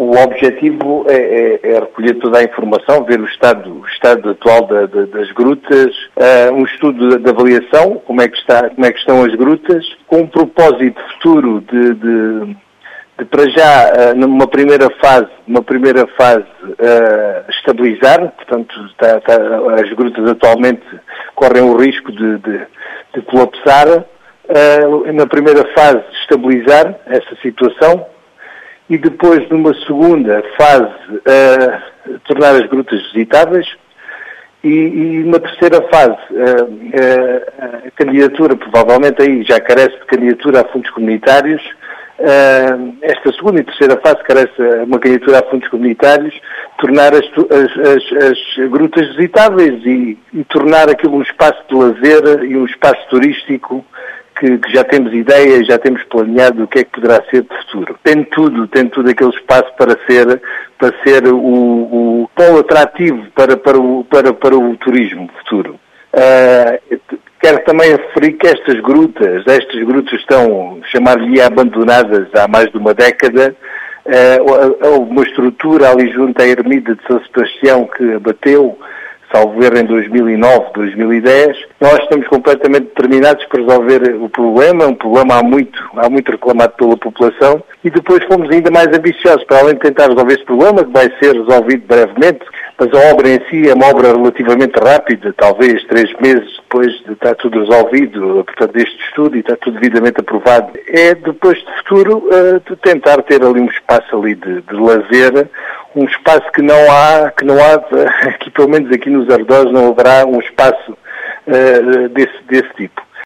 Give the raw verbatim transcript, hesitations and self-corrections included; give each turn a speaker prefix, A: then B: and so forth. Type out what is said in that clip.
A: o objetivo é, é, é recolher toda a informação, ver o estado, o estado atual da, da, das grutas, uh, um estudo de, de avaliação, como é, que está, como é que estão as grutas, com um propósito futuro de, de, de para já, uh, numa primeira fase, numa primeira fase uh, estabilizar, portanto, está, está, as grutas atualmente correm o risco de, de, de colapsar, uh, na primeira fase estabilizar essa situação, e depois, numa segunda fase, uh, tornar as grutas visitáveis, e, e uma terceira fase, uh, uh, a candidatura, provavelmente aí já carece de candidatura a fundos comunitários. Uh, esta segunda e terceira fase carece de uma candidatura a fundos comunitários, tornar as, as, as, as grutas visitáveis e, e tornar aquilo um espaço de lazer e um espaço turístico que, que já temos ideia, já temos planeado o que é que poderá ser de futuro. Tem tudo, tem tudo aquele espaço para ser, para ser o, o polo atrativo para, para, o, para, para o turismo futuro. Uh, quero também referir que estas grutas, estas grutas estão, chamar-lhe abandonadas há mais de uma década. Uh, houve uma estrutura ali junto à ermida de São Sebastião que abateu, salvo erro, em dois mil e nove, dois mil e dez. Nós estamos completamente determinados para resolver o problema, um problema há muito, há muito reclamado pela população, e depois fomos ainda mais ambiciosos, para além de tentar resolver esse problema, que vai ser resolvido brevemente, mas a obra em si é uma obra relativamente rápida, talvez três meses depois de estar tudo resolvido, portanto, deste estudo, e está tudo devidamente aprovado. É, depois de futuro, uh, de tentar ter ali um espaço ali de, de lazer, um espaço que não há, que não há, aqui, pelo menos aqui nos arredores, não haverá um espaço uh, desse, desse tipo.